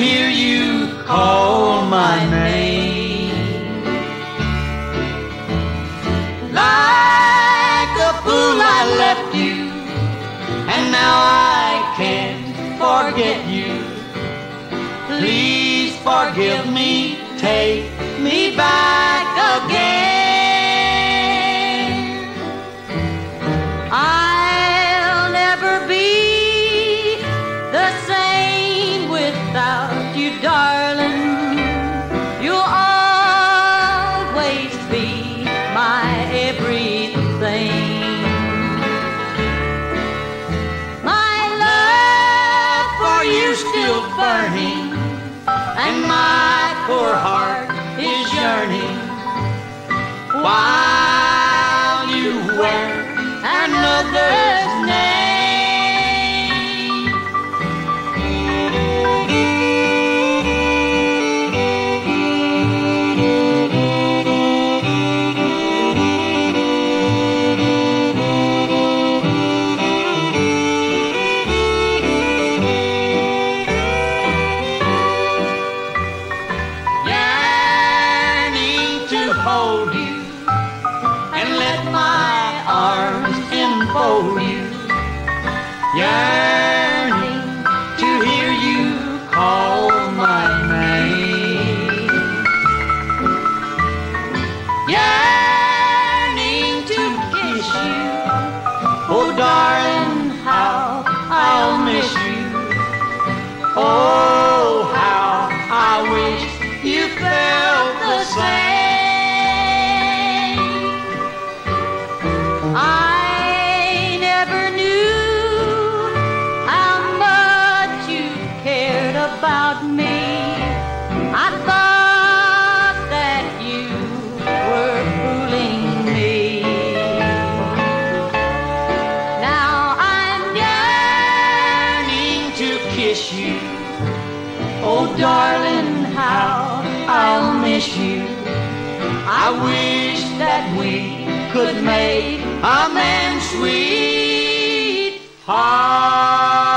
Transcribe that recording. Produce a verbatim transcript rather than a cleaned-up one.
hear you call my name. Like a fool I left you, and now I can't forget you. Please forgive me, take me back again. I'll never be the same without you, darling. You'll always be my everything. My love for you's still burning, and my poor heart is yearning, while you wear another's name. Hold you and let my arms enfold you, yearning to hear you call my name, yearning to kiss you. Oh darling, how I'll miss you. Oh, how I wish you felt the same. I never knew how much you cared about me. I thought that you were fooling me. Now I'm yearning to kiss you. Oh darling, how I'll miss you. I wish that we could make a man's sweetheart.